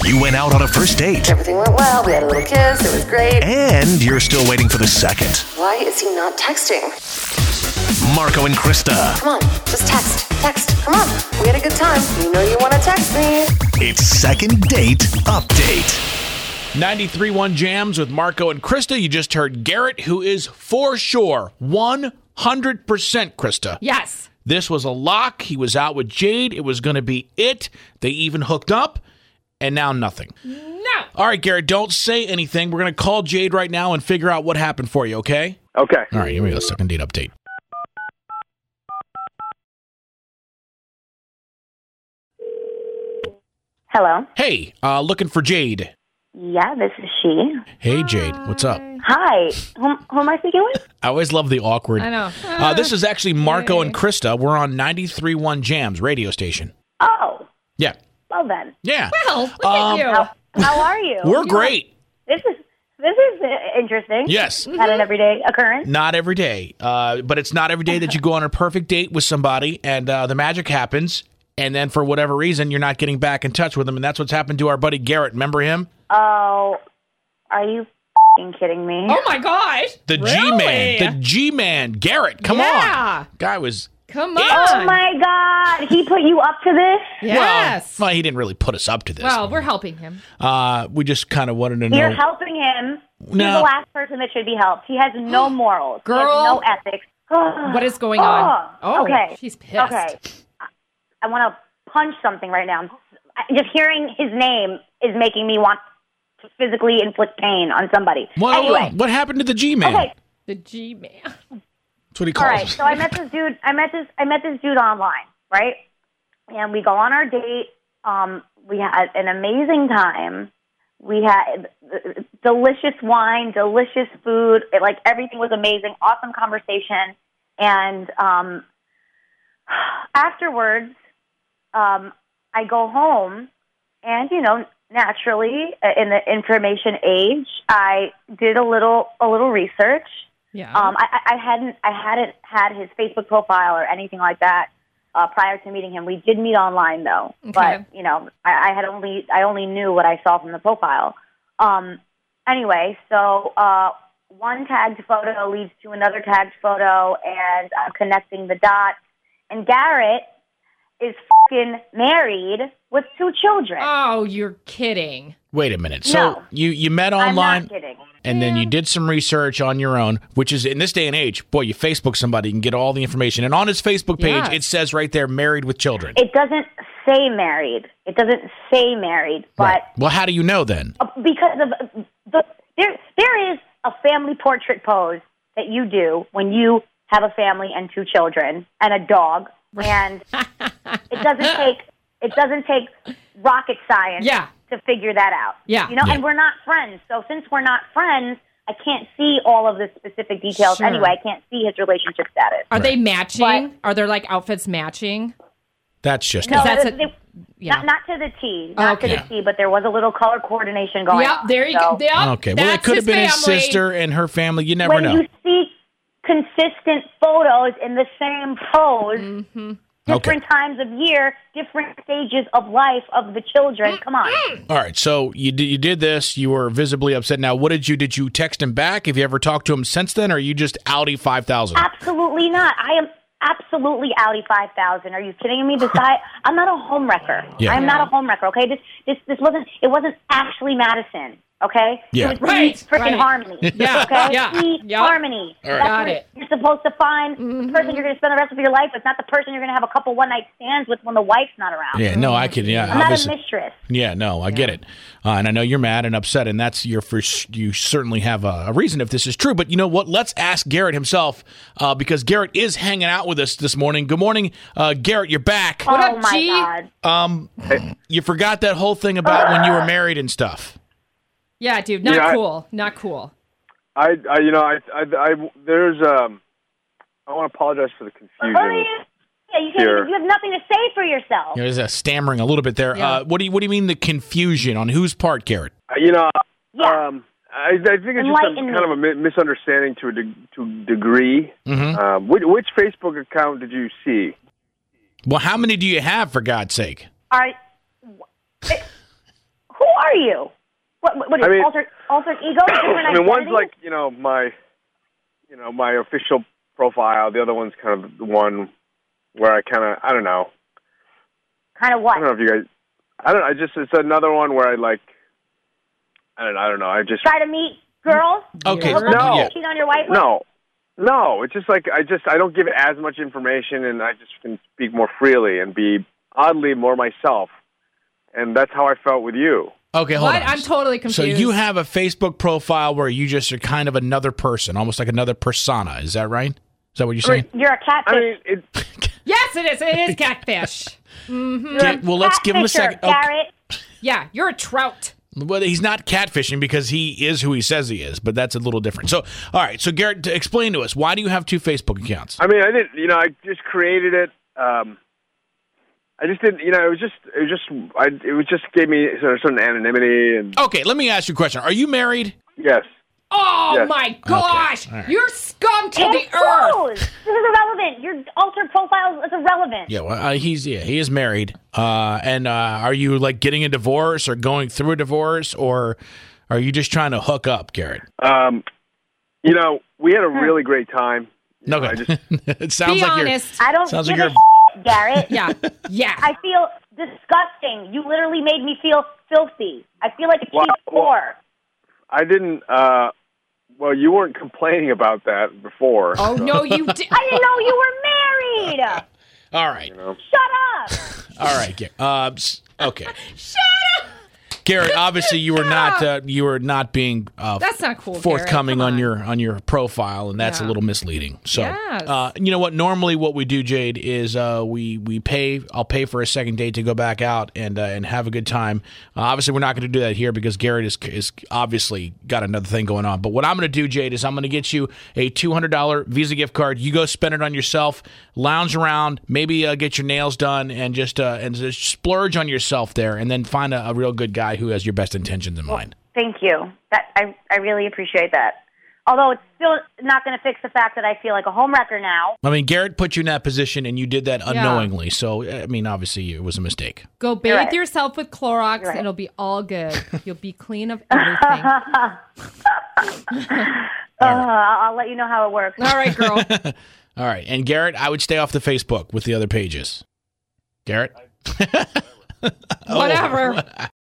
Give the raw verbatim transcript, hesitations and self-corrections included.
You went out on a first date. Everything went well. We had a little kiss. It was great. And you're still waiting for the second. Why is he not texting? Marco and Krista. Come on, just text. Text. Come on. We had a good time. You know you want to text me. It's Second Date Update. ninety-three point one Jams with Marco and Krista. You just heard Garrett, who is for sure one hundred percent Krista. Yes. This was a lock. He was out with Jade. It was going to be it. They even hooked up, and now nothing. No. All right, Garrett, don't say anything. We're going to call Jade right now and figure out what happened for you, okay? Okay. All right, here we go. Second date update. Hello. Hey, uh, looking for Jade. Yeah, this is she. Hey, Jade. What's up? Hi. Who, who am I speaking with? I always love the awkward. I know. Uh, this is actually Marco and Krista. We're on ninety-three point one Jams radio station. Oh, Yeah. well then. Yeah. Well, look Um, at you. How, how are you? We're great. This is this is uh, interesting. Yes. Not an everyday occurrence. Not every day. Uh, but it's not every day that you go on a perfect date with somebody and uh, the magic happens. And then for whatever reason, you're not getting back in touch with them. And that's what's happened to our buddy Garrett. Remember him? Oh, are you f***ing kidding me? Oh, my gosh. The Really? G-Man. The G-Man. Garrett, come Yeah. on. Guy was... Come It. on. Oh my God! He put you up to this? Yes. Well, well, he didn't really put us up to this. Well, we're helping him. Uh, we just kind of wanted to know... You're helping him. He's No. the last person that should be helped. He has no morals. He has Girl. no ethics. What is going on? Oh, okay. she's pissed. Okay. I- I want to punch something right now. I- Just hearing his name is making me want to physically inflict pain on somebody. Well, anyway. what happened to the G-Man? Okay. The G-Man. That's what he All calls right. him. So I met this dude. I met this. I met this dude online, right? And we go on our date. Um, we had an amazing time. We had uh, delicious wine, delicious food. It, like everything was amazing. Awesome conversation. And um, afterwards, um, I go home, and you know, naturally, uh, in the information age, I did a little a little research. Yeah. Um, I, I I hadn't I hadn't had his Facebook profile or anything like that uh, prior to meeting him. We did meet online though, Okay. but you know, I, I had only I only knew what I saw from the profile. Um, anyway, so uh, one tagged photo leads to another tagged photo, and I'm connecting the dots. And Garrett is fucking married with two children. Oh, you're kidding. Wait a minute. So No. you, you met I'm online, not kidding. and then you did some research on your own, which is, in this day and age, boy, you Facebook somebody, you can get all the information. And on his Facebook page, Yes. it says right there, married with children. It doesn't say married. It doesn't say married, but Right. Well, how do you know then? Uh, because of the there there is a family portrait pose that you do when you have a family and two children and a dog, and it doesn't take it doesn't take rocket science Yeah. to figure that out. Yeah. You know, Yeah. and we're not friends. So since we're not friends, I can't see all of the specific details Sure. anyway. I can't see his relationship status. Are they matching? But- Are there like outfits matching? That's just No, that's they- a- they- yeah. not, not to the T. Not Okay. to the T, but there was a little color coordination going Yep, on. there you so. go. Yep, okay. Well, it that's could have been his family. sister and her family. You never when know. you see consistent photos in the same pose, Mm-hmm. different times of year, different stages of life of the children. Come on. All right. So you did, you did this. You were visibly upset. Now, what did you did you text him back? Have you ever talked to him since then, or are you just Audi five thousand? Absolutely not. I am absolutely Audi five thousand. Are you kidding me? This guy, I'm not a home wrecker. Yeah. I'm not a home wrecker. Okay, this this this wasn't. It wasn't Ashley Madison. Okay, Yeah. it was Right, freaking right. Harmony. Yeah, okay, yeah, Sweet yeah. Harmony. All right. That's Got what it. You're supposed to find the person you're going to spend the rest of your life with, not the person you're going to have a couple one night stands with when the wife's not around. Yeah. No, I could. Yeah. I'm not a obviously. mistress. Yeah, no, I get it, uh, and I know you're mad and upset, and that's your first. You certainly have a, a reason if this is true. But you know what? Let's ask Garrett himself, uh, because Garrett is hanging out with us this morning. Good morning, uh, Garrett. You're back. Oh up, my G? God. Um, you forgot that whole thing about when you were married and stuff. Yeah, dude, not Yeah, I- cool. Not cool. I, I, you know, I, I, I there's, um, I want to apologize for the confusion. Oh, yeah. Yeah, you, Here. can't, you have nothing to say for yourself. There's a stammering a little bit there. Yeah. Uh, what do you What do you mean the confusion on whose part, Garrett? Uh, You know, Yeah. um, I, I think it's just a, Enlighten me. kind of a mi- misunderstanding to a de- to a degree. Mm-hmm. Um, which, which Facebook account did you see? Well, how many do you have, for God's sake? Are, wh- who are you? What? What, what is I mean- altered, altered ego? Different I mean, one's identities? like you know my, you know my official profile. The other one's kind of the one where I kind of I don't know. kind of what? I don't know if you guys. I don't. I just it's another one where I like. I don't. I don't know. I just Try to meet girls? Okay, Look up no. and cheat on your wife? no, no. It's just like I just I don't give as much information, and I just can speak more freely and be oddly more myself, and that's how I felt with you. Okay, hold What? on. I'm totally confused. So you have a Facebook profile where you just are kind of another person, almost like another persona. Is that right? Is that what you're saying? You're a catfish. I mean, it, Yes, it is. It is catfish. Okay, well, let's give him a Catfisher, second. Okay. Garrett. Yeah, you're a trout. Well, he's not catfishing because he is who he says he is, but that's a little different. So, all right. So, Garrett, to explain to us, why do you have two Facebook accounts? I mean, I didn't. You know, I just created it. Um, I just didn't. You know, it was just. It was just. I. It was just gave me sort of certain anonymity and Okay, let me ask you a question. Are you married? yes. Oh Yes. my gosh! Okay, all right. You're scum to It's the earth. closed. This is irrelevant. Your altered profile is irrelevant. Yeah, well, uh, he's yeah, he is married. Uh, and uh, are you like getting a divorce or going through a divorce, or are you just trying to hook up, Garrett? Um, you know, we had a really great time. You No, know, I good. just, It sounds Be like honest. I don't Sounds give like a you're- shit, Garrett. Yeah, yeah. I feel disgusting. You literally made me feel filthy. I feel like a cheap Well, well- whore. I didn't. Uh, well, you weren't complaining about that before. Oh no, you did. I didn't know you were married. all right, Shut up. all right, Garrett. Uh, s- okay. Shut up, Garrett. Obviously, you were not uh, you were not being uh, That's not cool, Garrett. forthcoming Come on on. your on your profile, and that's a Yeah. little misleading. So, Yes. uh, you know what? Normally, what we do, Jade, is uh, we we pay. I'll pay for a second date to go back out and uh, and have a good time. Uh, obviously, we're not going to do that here because Garrett is is obviously got another thing going on. But what I'm going to do, Jade, is I'm going to get you a two hundred dollars Visa gift card. You go spend it on yourself, lounge around, maybe uh, get your nails done, and just uh, and just splurge on yourself there, and then find a, a real good guy who has your best intentions in mind. Thank you. That I I really appreciate that. Although it's still not going to fix the fact that I feel like a homewrecker now. I mean, Garrett put you in that position, and you did that unknowingly. So, I mean, obviously, it was a mistake. Go bathe right. yourself with Clorox. You're right. It'll be all good. You'll be clean of everything. Uh, I'll, I'll let you know how it works. All right, girl. All right. And Garrett, I would stay off the Facebook with the other pages. Garrett? Whatever.